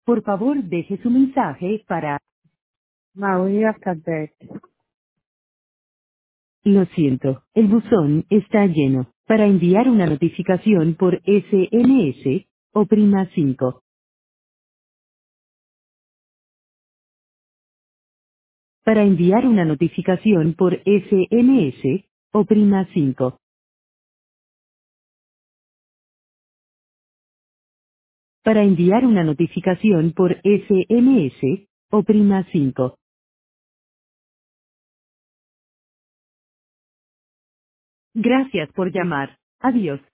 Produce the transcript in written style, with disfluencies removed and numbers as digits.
Por favor, deje su mensaje para... María Cadet. Lo siento, el buzón está lleno. Para enviar una notificación por SMS, oprima 5. Para enviar una notificación por SMS, oprima 5. Para enviar una notificación por SMS, oprima 5. Gracias por llamar. Adiós.